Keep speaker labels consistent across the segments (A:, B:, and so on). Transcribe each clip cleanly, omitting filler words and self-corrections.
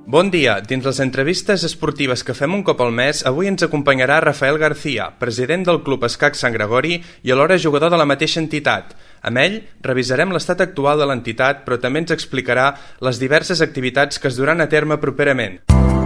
A: Bon dia. Dins les entrevistes esportives que fem un cop al mes, avui ens acompanyarà Rafael García, president del Club Escacs Sant Gregori i alhora jugador de la mateixa entitat. Amb ell revisarem l'estat actual de l'entitat, però també ens explicarà les diverses activitats que es duran a terme properament.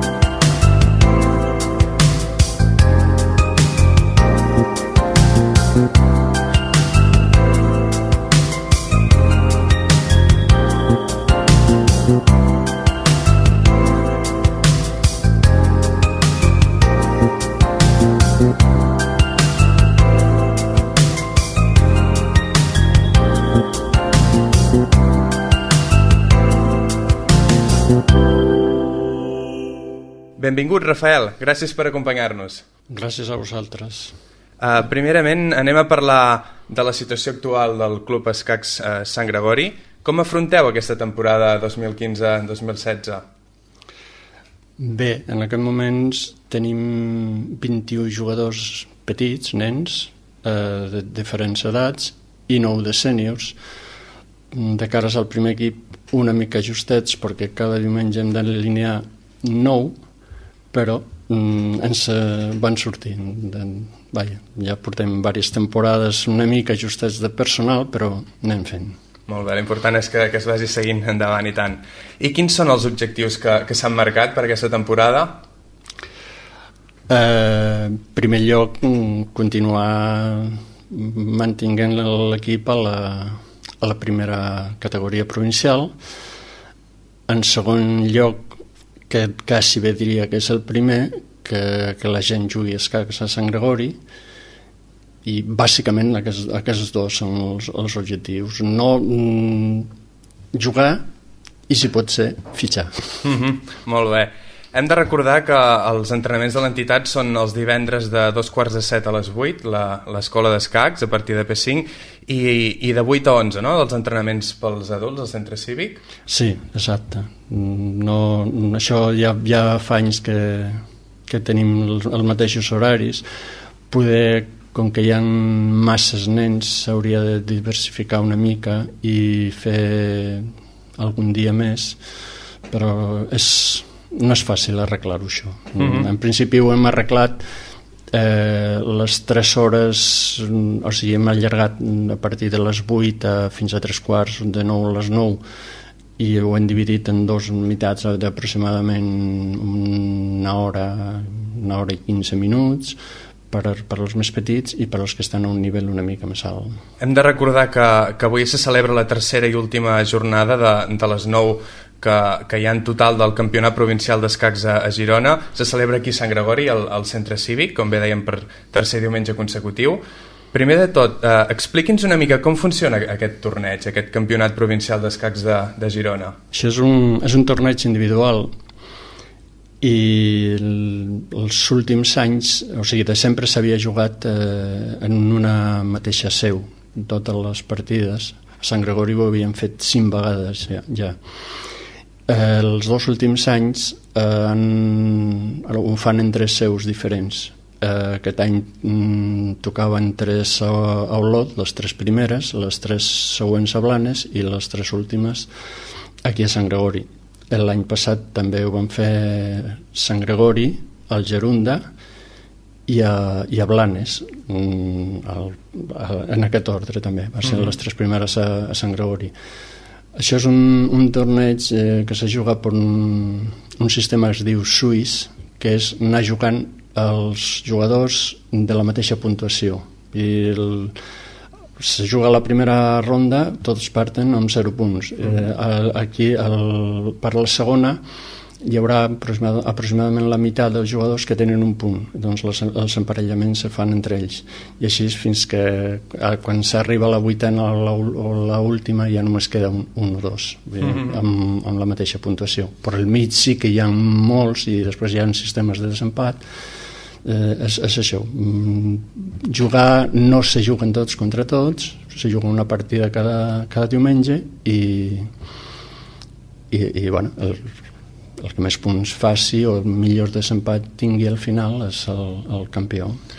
A: Benvingut, Rafael. Gràcies per acompanyar-nos.
B: Gràcies a vosaltres.
A: Primerament, anem a parlar de la situació actual del Club Escacs Sant Gregori. Com afronteu aquesta temporada 2015-2016?
B: Bé, en aquest moment tenim 21 jugadors petits, nens, de diferents edats, i 9 de sèniors. De cares al primer equip, una mica ajustets, perquè cada diumenge hem d'alinear 9, però ens van sortint. Ja portem diverses temporades una mica ajustats de personal, però anem fent.
A: Molt bé, l'important és que es vagi seguint endavant i tant. I quins són els objectius que s'han marcat per aquesta temporada?
B: En primer lloc, continuar mantenint l'equip a la primera categoria provincial. En segon lloc, que quasi bé diria que és el primer, que la gent jugui escacs a Sant Gregori, i bàsicament aquests dos són els objectius. No jugar i, si pot ser, fitxar.
A: Molt bé. Hem de recordar que els entrenaments de l'entitat són els divendres de 2:45 a les 8, l'escola d'escacs, a partir de P5, i de 8 a 11, no?, dels entrenaments pels adults al centre cívic?
B: Sí, exacte. Això ja fa anys que tenim els mateixos horaris. Poder, com que hi ha masses nens, s'hauria de diversificar una mica i fer algun dia més, però no és fàcil arreglar-ho, això. En principi ho hem arreglat les 3 hores, o sigui, hem allargat a partir de les 8 fins a 3:15, de 9 a les 9, i ho hem dividit en 2 meitats d'aproximadament una hora i 15 minuts, per als més petits i per als que estan a un nivell una mica més alt.
A: Hem de recordar que avui se celebra la tercera i última jornada de les 9 que hi ha en total del Campionat Provincial d'Escacs a Girona. Se celebra aquí a Sant Gregori, al centre cívic, com bé dèiem, per tercer diumenge consecutiu. Primer de tot, expliqui'ns una mica com funciona aquest torneig, aquest Campionat Provincial d'Escacs de Girona.
B: Això és un torneig individual, i els últims anys, o sigui, de sempre s'havia jugat en una mateixa seu, totes les partides. A Sant Gregori ho havíem fet 5 vegades ja. Els 2 últims anys ho fan en 3 seus diferents. Aquest any tocaven 3 a Olot, les 3 primeres, les 3 següents a Blanes i les 3 últimes aquí a Sant Gregori. L'any passat també ho van fer Sant Gregori, al Gerunda i a Blanes, en aquest ordre també. Va ser les 3 primeres a Sant Gregori. Això és un torneig que se juga per un sistema que es diu suís, que és anar jugant els jugadors de la mateixa puntuació. I se juga la primera ronda, tots parten amb 0 punts. Aquí, per la segona, hi haurà aproximadament la meitat dels jugadors que tenen un punt. Doncs els emparellaments se fan entre ells. I així fins que quan s'arriba a la 8a o l'última ja només queda un o 2 amb la mateixa puntuació. Per al mig sí que hi ha molts i després hi ha sistemes de desempat. És això. Jugar no se juguen tots contra tots, se juga una partida cada diumenge i bueno, el que més punts faci o millor desempat tingui al final és el campió.